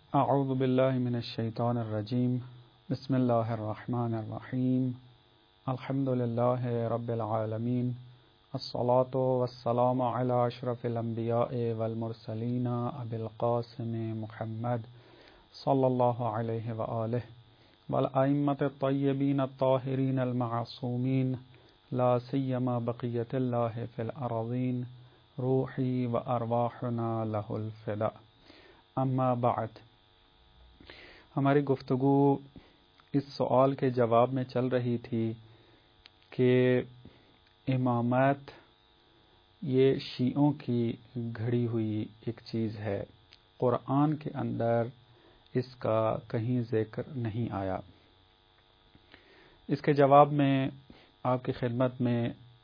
اعوذ باللہ من الشیطان الرجیم بسم اللہ الرحمن الرحیم الحمد للہ رب العالمین الصلاة والسلام علی اشرف الانبیاء والمرسلین ابی القاسم محمد صلی اللہ علیہ وآلہ والائمة الطیبین الطاہرین المعصومین لا سیما بقیت اللہ فی الارضین روحی و ارواحنا لہ الفداء اما بعد. ہماری گفتگو اس سوال کے جواب میں چل رہی تھی کہ امامت یہ شیعوں کی گھڑی ہوئی ایک چیز ہے، قرآن کے اندر اس کا کہیں ذکر نہیں آیا. اس کے جواب میں آپ کی خدمت میں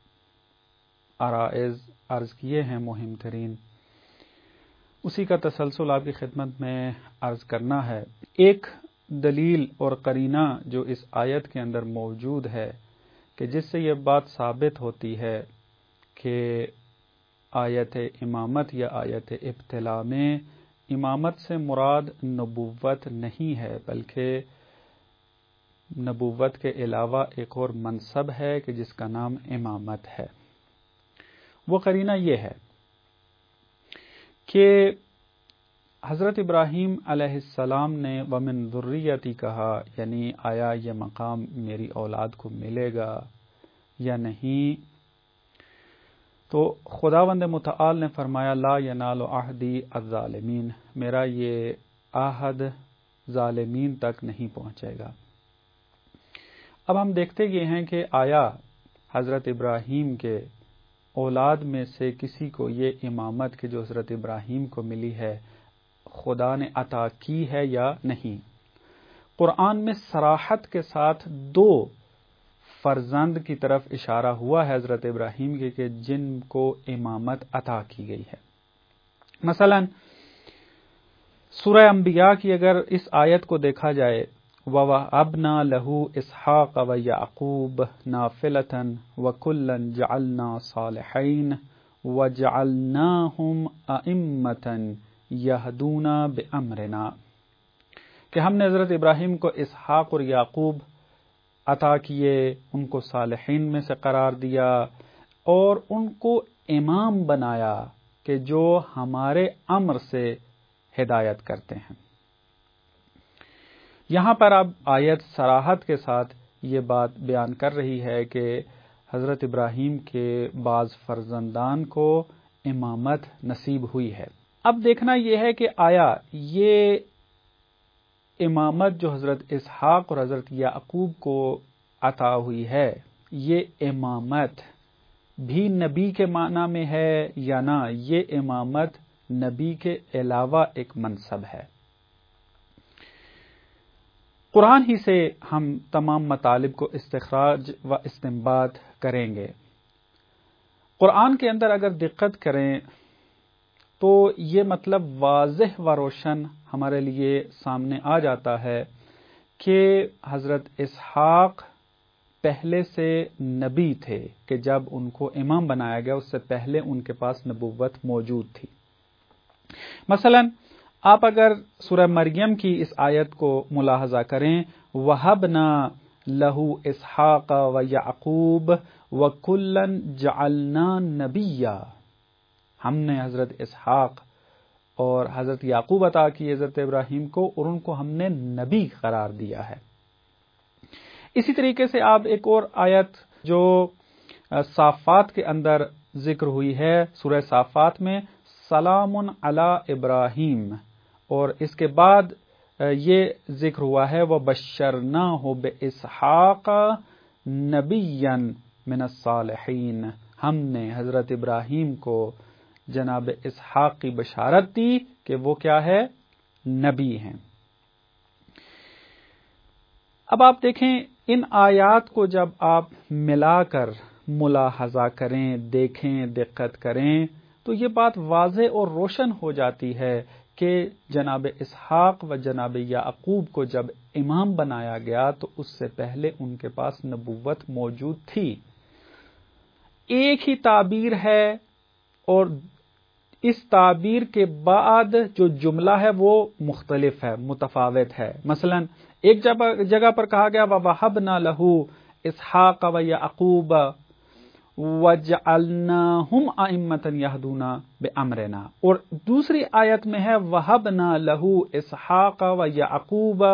عرض کیے ہیں مہم ترین، اسی کا تسلسل آپ کی خدمت میں عرض کرنا ہے. ایک دلیل اور قرینہ جو اس آیت کے اندر موجود ہے کہ جس سے یہ بات ثابت ہوتی ہے کہ آیت امامت یا آیت ابتلا میں امامت سے مراد نبوت نہیں ہے، بلکہ نبوت کے علاوہ ایک اور منصب ہے کہ جس کا نام امامت ہے. وہ قرینہ یہ ہے کہ حضرت ابراہیم علیہ السلام نے ومن ذریتی کہا، یعنی آیا یہ مقام میری اولاد کو ملے گا یا نہیں؟ تو خداوند متعال نے فرمایا لا ینال عہدی الظالمین، میرا یہ عہد ظالمین تک نہیں پہنچے گا. اب ہم دیکھتے یہ ہیں کہ آیا حضرت ابراہیم کے اولاد میں سے کسی کو یہ امامت کہ جو حضرت ابراہیم کو ملی ہے خدا نے عطا کی ہے یا نہیں؟ قرآن میں صراحت کے ساتھ دو فرزند کی طرف اشارہ ہوا ہے حضرت ابراہیم کے کہ جن کو امامت عطا کی گئی ہے. مثلا سورہ انبیاء کی اگر اس آیت کو دیکھا جائے وَوَهَبْنَا لَهُ إِسْحَاقَ وَيَعْقُوبَ نَافِلَةً وَكُلًّا جَعَلْنَا صَالِحِينَ وَجَعَلْنَاهُمْ أَئِمَّةً یہدون بِأَمْرِنَا، کہ ہم نے حضرت ابراہیم کو اسحاق اور یعقوب عطا کیے، ان کو صالحین میں سے قرار دیا اور ان کو امام بنایا کہ جو ہمارے امر سے ہدایت کرتے ہیں. یہاں پر اب آیت صراحت کے ساتھ یہ بات بیان کر رہی ہے کہ حضرت ابراہیم کے بعض فرزندان کو امامت نصیب ہوئی ہے. اب دیکھنا یہ ہے کہ آیا یہ امامت جو حضرت اسحاق اور حضرت یعقوب کو عطا ہوئی ہے، یہ امامت بھی نبی کے معنی میں ہے یا نہ؟ یہ امامت نبی کے علاوہ ایک منصب ہے. قرآن ہی سے ہم تمام مطالب کو استخراج و استنباط کریں گے. قرآن کے اندر اگر دقت کریں تو یہ مطلب واضح و روشن ہمارے لیے سامنے آ جاتا ہے کہ حضرت اسحاق پہلے سے نبی تھے کہ جب ان کو امام بنایا گیا اس سے پہلے ان کے پاس نبوت موجود تھی. مثلا آپ اگر سورہ مریم کی اس آیت کو ملاحظہ کریں وَهَبْنَا لَهُ إِسْحَاقَ وَيَعْقُوبَ وَكُلًّا جَعَلْنَا نَبِيًّا، ہم نے حضرت اسحاق اور حضرت یعقوب عطا کی حضرت ابراہیم کو اور ان کو ہم نے نبی قرار دیا ہے. اسی طریقے سے آپ ایک اور آیت جو صافات کے اندر ذکر ہوئی ہے سورہ صافات میں سلام علی ابراہیم، اور اس کے بعد یہ ذکر ہوا ہے وَبَشَّرْنَاهُ بِإِسْحَاقَ نَبِيًّا مِنَ الصَّالِحِينَ، ہم نے حضرت ابراہیم کو جناب اسحاق کی بشارت دی کہ وہ کیا ہے؟ نبی ہیں. اب آپ دیکھیں ان آیات کو جب آپ ملا کر ملاحظہ کریں، دیکھیں، دقت کریں تو یہ بات واضح اور روشن ہو جاتی ہے کہ جناب اسحاق و جناب یعقوب کو جب امام بنایا گیا تو اس سے پہلے ان کے پاس نبوت موجود تھی. ایک ہی تعبیر ہے اور اس تعبیر کے بعد جو جملہ ہے وہ مختلف ہے، متفاوت ہے. مثلا ایک جگہ پر کہا گیا وَوَهَبْنَا لَهُ إِسْحَاقَ وَيَعْقُوبَ وَجَعَلْنَاهُمْ أَئِمَّةً يَهْدُونَ بِأَمْرِنَا، اور دوسری آیت میں ہے وَوَهَبْنَا لَهُ إِسْحَاقَ وَيَعْقُوبَ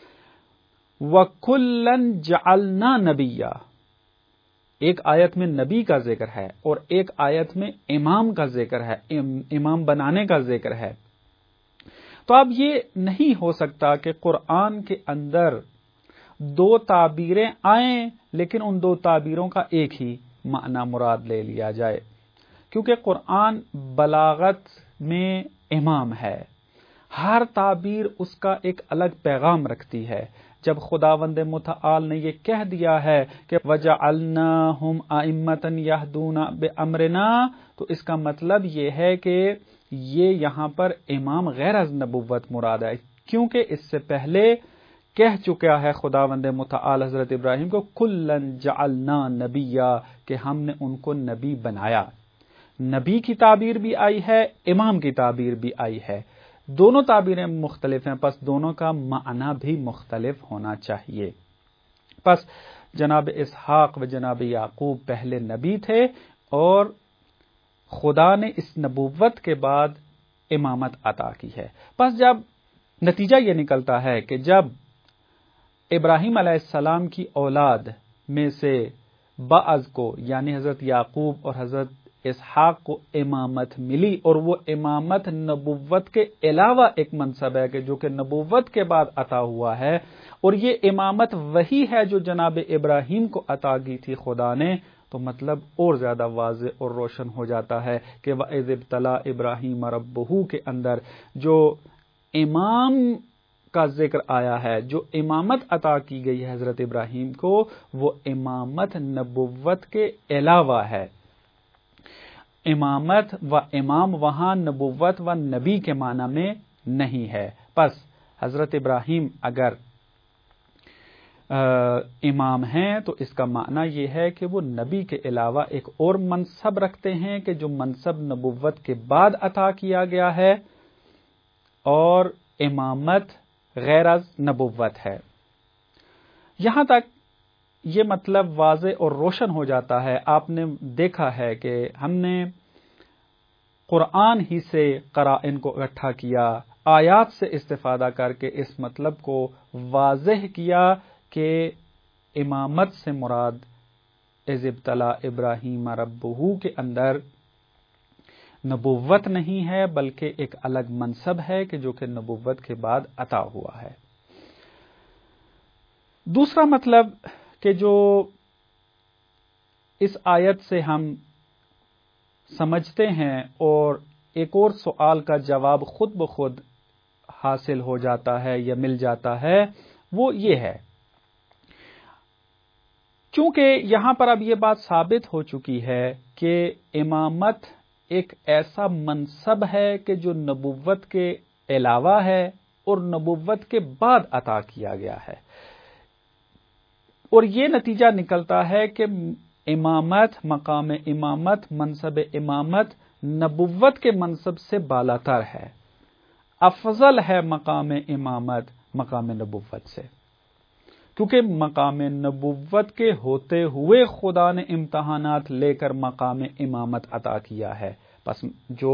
وَكُلًّا جَعَلْنَا نَبِيًّا. ایک آیت میں نبی کا ذکر ہے اور ایک آیت میں امام کا ذکر ہے، امام بنانے کا ذکر ہے. تو اب یہ نہیں ہو سکتا کہ قرآن کے اندر دو تعبیریں آئیں لیکن ان دو تعبیروں کا ایک ہی معنی مراد لے لیا جائے، کیونکہ قرآن بلاغت میں امام ہے. ہر تعبیر اس کا ایک الگ پیغام رکھتی ہے. جب خداوند متعال نے یہ کہہ دیا ہے کہ وَجَعَلْنَاهُمْ أَئِمَّةً يَهْدُونَ بِأَمْرِنَا، تو اس کا مطلب یہ ہے کہ یہ یہاں پر امام غیر از نبوت مراد ہے، کیونکہ اس سے پہلے کہہ چکا ہے خداوند متعال حضرت ابراہیم کو کُلًّا جَعَلْنَا نَبِيًّا، کہ ہم نے ان کو نبی بنایا. نبی کی تعبیر بھی آئی ہے، امام کی تعبیر بھی آئی ہے. دونوں تعبیریں مختلف ہیں، پس دونوں کا معنی بھی مختلف ہونا چاہیے. پس جناب اسحاق و جناب یعقوب پہلے نبی تھے اور خدا نے اس نبوت کے بعد امامت عطا کی ہے. پس جب نتیجہ یہ نکلتا ہے کہ جب ابراہیم علیہ السلام کی اولاد میں سے بعض کو یعنی حضرت یعقوب اور حضرت اسحاق کو امامت ملی، اور وہ امامت نبوت کے علاوہ ایک منصب ہے کہ جو کہ نبوت کے بعد عطا ہوا ہے، اور یہ امامت وہی ہے جو جناب ابراہیم کو عطا کی تھی خدا نے، تو مطلب اور زیادہ واضح اور روشن ہو جاتا ہے کہ وَإِذِ ابْتَلَىٰ إِبْرَاهِيمَ رَبُّهُ کے اندر جو امام کا ذکر آیا ہے، جو امامت عطا کی گئی ہے حضرت ابراہیم کو، وہ امامت نبوت کے علاوہ ہے. امامت و امام وہاں نبوت و نبی کے معنی میں نہیں ہے. پس حضرت ابراہیم اگر امام ہیں تو اس کا معنی یہ ہے کہ وہ نبی کے علاوہ ایک اور منصب رکھتے ہیں کہ جو منصب نبوت کے بعد عطا کیا گیا ہے، اور امامت غیر از نبوت ہے. یہاں تک یہ مطلب واضح اور روشن ہو جاتا ہے. آپ نے دیکھا ہے کہ ہم نے قرآن ہی سے قرائن کو اکٹھا کیا، آیات سے استفادہ کر کے اس مطلب کو واضح کیا کہ امامت سے مراد اذ ابتلا ابراہیم ربہ کے اندر نبوت نہیں ہے بلکہ ایک الگ منصب ہے کہ جو کہ نبوت کے بعد عطا ہوا ہے. دوسرا مطلب کہ جو اس آیت سے ہم سمجھتے ہیں اور ایک اور سوال کا جواب خود بخود حاصل ہو جاتا ہے یا مل جاتا ہے، وہ یہ ہے چونکہ یہاں پر اب یہ بات ثابت ہو چکی ہے کہ امامت ایک ایسا منصب ہے کہ جو نبوت کے علاوہ ہے اور نبوت کے بعد عطا کیا گیا ہے، اور یہ نتیجہ نکلتا ہے کہ امامت، مقام امامت، منصب امامت نبوت کے منصب سے بالاتر ہے، افضل ہے مقام امامت مقام نبوت سے، کیونکہ مقام نبوت کے ہوتے ہوئے خدا نے امتحانات لے کر مقام امامت عطا کیا ہے. پس جو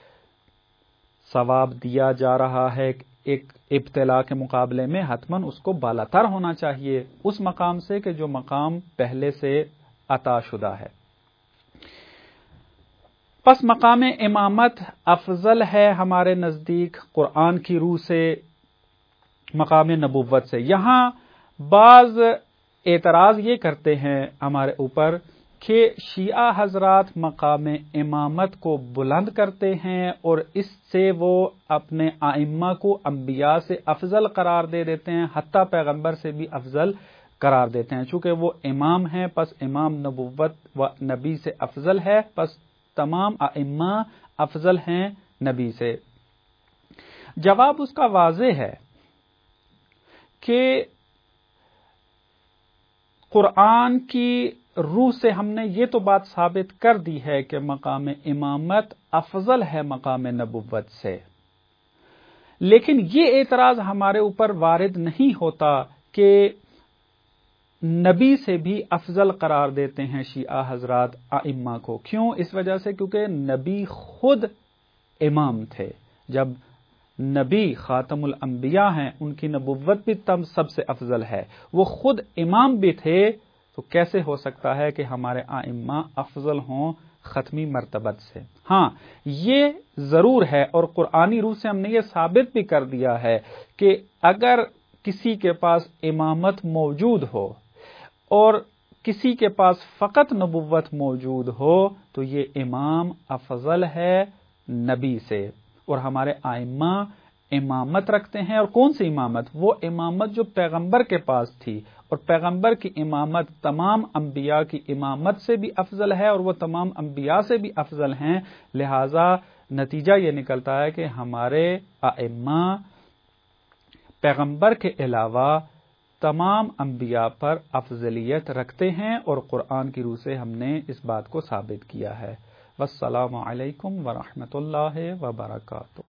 ثواب دیا جا رہا ہے ایک ابتلا کے مقابلے میں حتماً اس کو بالاتر ہونا چاہیے اس مقام سے کہ جو مقام پہلے سے عطا شدہ ہے. پس مقام امامت افضل ہے ہمارے نزدیک قرآن کی روح سے مقام نبوت سے. یہاں بعض اعتراض یہ کرتے ہیں ہمارے اوپر کہ شیعہ حضرات مقام امامت کو بلند کرتے ہیں اور اس سے وہ اپنے ائمہ کو انبیاء سے افضل قرار دے دیتے ہیں، حتیٰ پیغمبر سے بھی افضل قرار دیتے ہیں. چونکہ وہ امام ہیں پس امام نبوت و نبی سے افضل ہے، پس تمام ائمہ افضل ہیں نبی سے. جواب اس کا واضح ہے کہ قرآن کی روح سے ہم نے یہ تو بات ثابت کر دی ہے کہ مقام امامت افضل ہے مقام نبوت سے، لیکن یہ اعتراض ہمارے اوپر وارد نہیں ہوتا کہ نبی سے بھی افضل قرار دیتے ہیں شیعہ حضرات ائمہ کو۔ کیوں؟ اس وجہ سے کیونکہ نبی خود امام تھے۔ جب نبی خاتم الانبیاء ہیں، ان کی نبوت بھی سب سے افضل ہے، وہ خود امام بھی تھے، تو کیسے ہو سکتا ہے کہ ہمارے ائمہ افضل ہوں ختمی مرتبت سے؟ ہاں، یہ ضرور ہے اور قرآنی روح سے ہم نے یہ ثابت بھی کر دیا ہے کہ اگر کسی کے پاس امامت موجود ہو اور کسی کے پاس فقط نبوت موجود ہو تو یہ امام افضل ہے نبی سے، اور ہمارے ائمہ امامت رکھتے ہیں۔ اور کون سی امامت؟ وہ امامت جو پیغمبر کے پاس تھی، اور پیغمبر کی امامت تمام انبیاء کی امامت سے بھی افضل ہے اور وہ تمام انبیاء سے بھی افضل ہیں۔ لہذا نتیجہ یہ نکلتا ہے کہ ہمارے ائمہ پیغمبر کے علاوہ تمام انبیاء پر افضلیت رکھتے ہیں، اور قرآن کی روح سے ہم نے اس بات کو ثابت کیا ہے۔ والسلام علیکم ورحمۃ اللہ وبرکاتہ۔